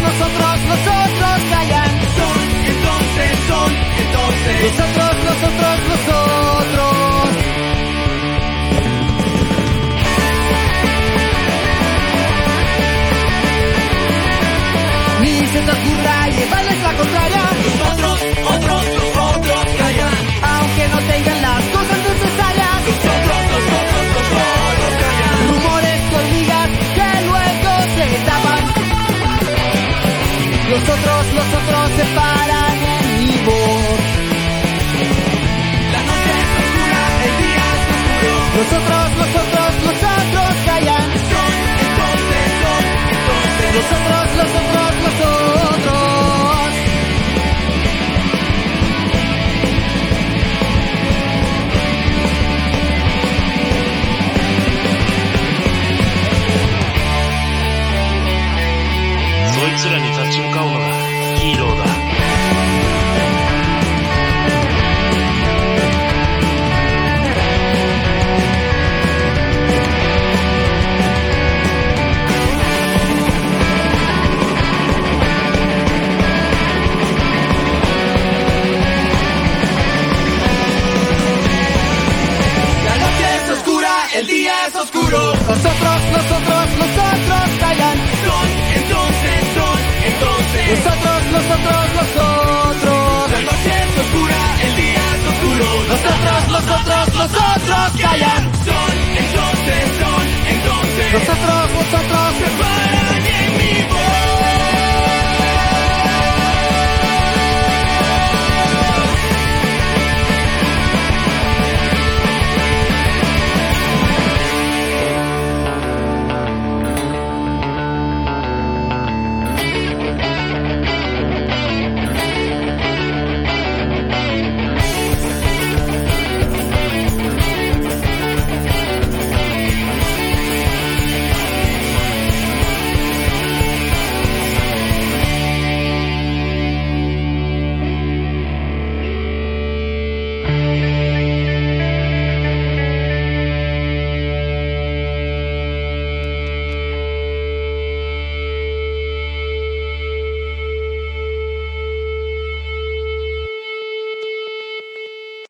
callan. Nosotros. Ni se te ocurra llevarles la contraria. Nosotros callan. Aunque no tengan las cosas necesarias. Nosotros callan. Rumores con ligas que luego se tapan. Los otros se paran en mi voz. La noche es oscura, el día es oscuro. Nosotros callan. Entonces. Nosotros